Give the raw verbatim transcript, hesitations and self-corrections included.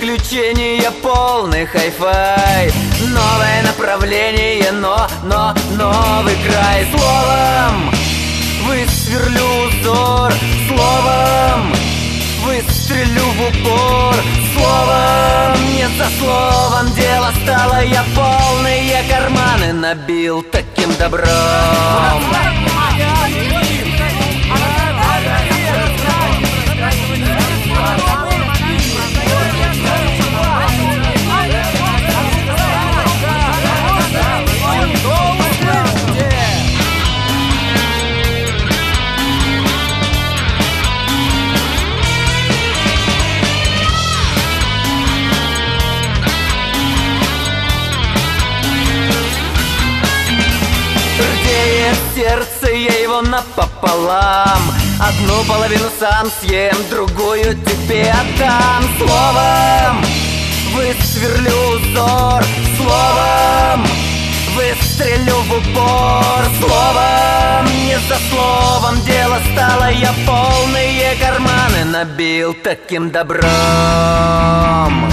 приключения полный хай-фай. Новое направление, но, но, новый край. Словом высверлю узор, словом выстрелю в упор. Словом, не за словом дело стало. Я полные карманы набил таким добром. Сердце я его напополам. Одну половину сам съем, другую тебе отдам. Словом высверлю узор, словом выстрелю в упор. Словом, не за словом дело стало. Я полные карманы набил таким добром.